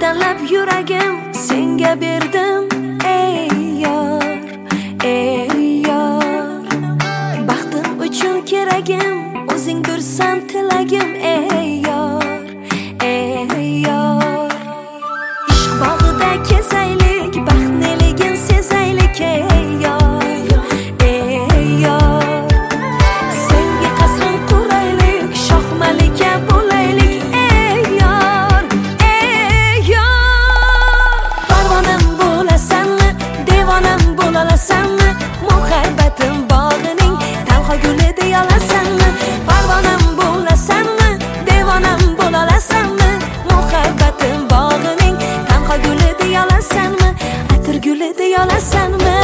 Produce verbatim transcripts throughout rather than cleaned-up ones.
tanlab yuragim senga berdim ey yor, ey yor. Baxtim uchun keragim o'zingdirsan tilagim ey yor, ey yor. Ishq bog'ida kezaylik, baxtliligin sezaylik ey yor, ey yor. Senga qasrin quraylik, shohmalika bo'laylik ey yor, ey yor. Parvonam bo'lasanmi, devonam bo'lalasanmi, muhabbatim bog'ining tanho guli deyolasanmi? Parvonam bo'lasanmi, devonam bo'lalasanmi, muhabbatim bog'ining tanho guli deyolasanmi, atir guli deyolasanmi?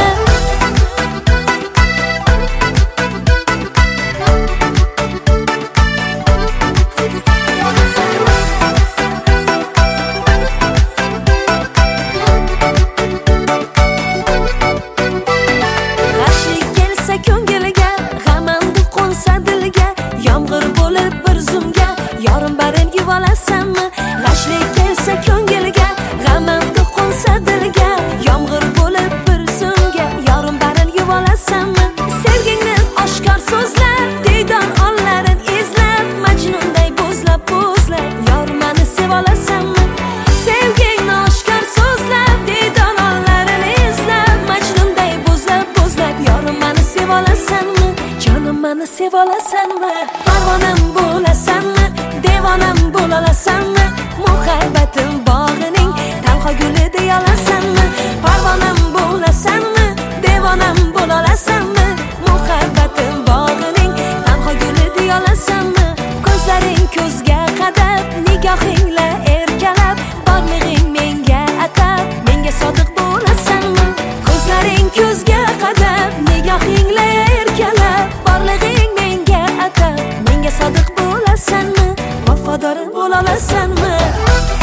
Yomg'ir bo'lib bir zumga yorim barin yuvolasanmi? G'ashlik kelsa ko'ngilga, g'amanda qo'nsa dilga. Yomg'ir bo'lib bir zumga yorim barin yuvolasanmi? Sevgingni oshkor so'zlab, diydon onlarin izlab, Majnunday bo'zlab bo'zlab yor meni sevolasanmi? Sevgingni oshkor so'zlab, diydon onlarin izlab, Majnunday bo'zlab bo'zlab yor meni sevolasanmi? Jonim meni sevolasanmi? Parvonam bo'lasanmi, devonam bo'lalasanmi, muhabbatim bog'ining tanho guli deyolasanmi? Parvonam bo'lasanmi, devonam bo'lalasanmi, muhabbatim bog'ining tanho guli deyolasanmi? Ko'zlaring ko'zga qadab, nigohingla erkalab, borlig'ing menga atab, menga sodiq bo'lasanmi? Ko'zlaring ko'zga qadab, nigohingla erkalab, borlig'ing menga atab, menga sodiq bo'lasanmi, vafodorim bo'lolasanmi?